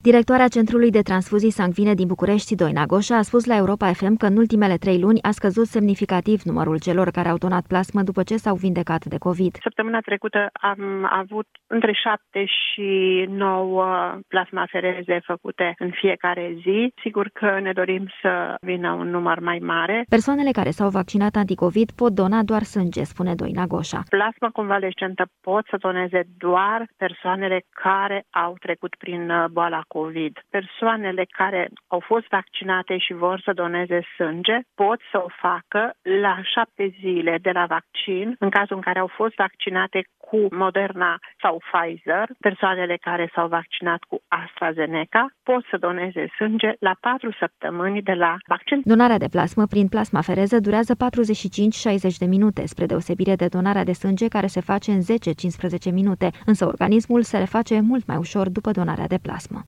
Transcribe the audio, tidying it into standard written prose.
Directoarea Centrului de Transfuzii Sanguine din București, Doina Goșa, a spus la Europa FM că în ultimele 3 luni a scăzut semnificativ numărul celor care au donat plasmă după ce s-au vindecat de COVID. Săptămâna trecută am avut între 7 și 9 plasmafereze făcute în fiecare zi. Sigur că ne dorim să vină un număr mai mare. Persoanele care s-au vaccinat anticovid pot dona doar sânge, spune Doina Goșa. Plasma convalescentă pot să doneze doar persoanele care au trecut prin boala COVID. Persoanele care au fost vaccinate și vor să doneze sânge pot să o facă la 7 zile de la vaccin, în cazul în care au fost vaccinate cu Moderna sau Pfizer. Persoanele care s-au vaccinat cu AstraZeneca pot să doneze sânge la 4 săptămâni de la vaccin. Donarea de plasmă prin plasmafereză durează 45-60 de minute, spre deosebire de donarea de sânge care se face în 10-15 minute, însă organismul se reface mult mai ușor după donarea de plasmă.